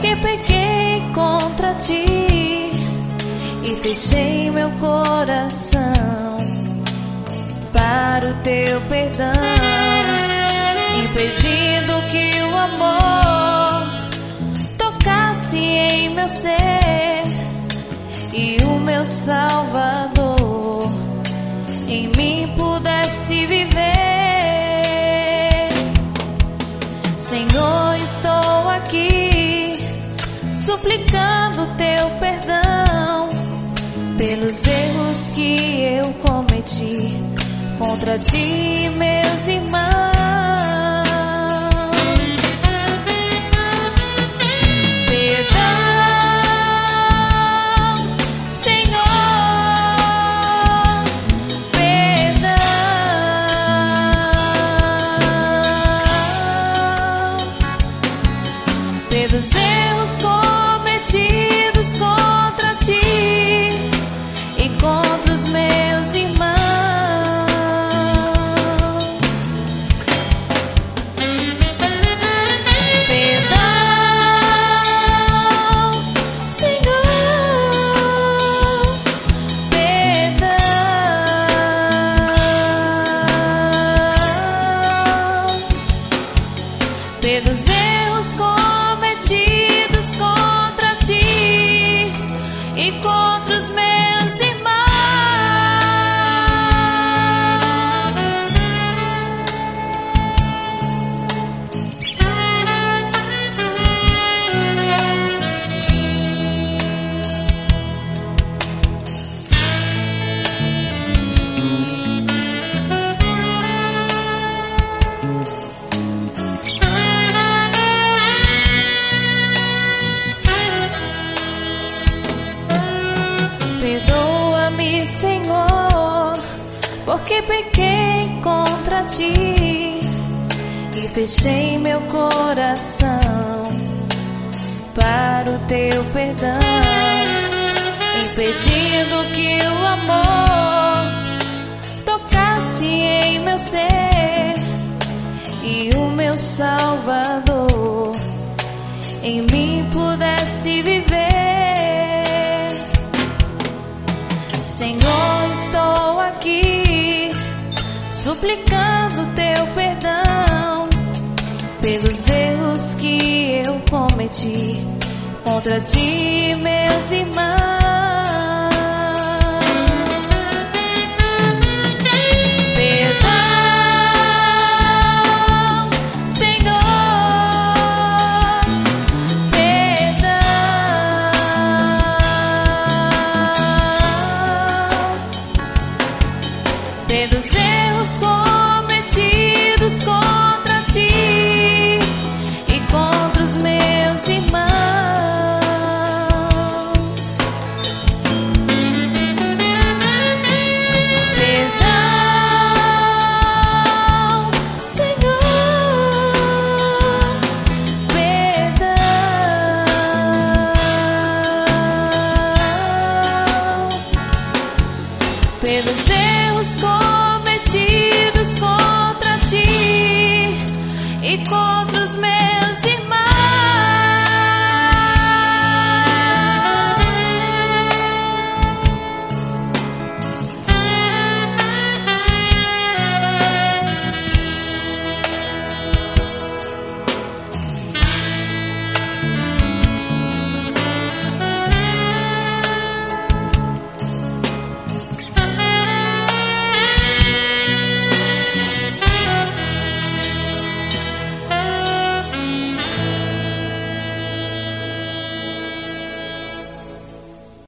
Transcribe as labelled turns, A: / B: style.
A: porque pequei contra ti e fechei meu coração para o teu perdão, impedindo que o amor tocasse em meu ser e o meu Salvador em mim pudesse viver. Senhor, estou aqui suplicando teu perdão pelos erros que eu cometi contra ti e meus irmãos. Pelos erros cometidos contra ti e contra os meus irmãos. Perdão, Senhor, perdão. Pelos erros cometidos contra ti e contra os meus irmãos. Perdoa-me, Senhor, porque pequei contra ti e fechei meu coração para o teu perdão, impedindo que o amor tocasse em meu ser e o meu Salvador em mim pudesse viver. Senhor, estou aqui suplicando teu perdão pelos erros que eu cometi contra ti e meus irmãos. Pelos erros cometidos contra ti e contra os meus irmãos. Perdão, Senhor, perdão. Pelos erros cometidos contra ti e contra os meus irmãos.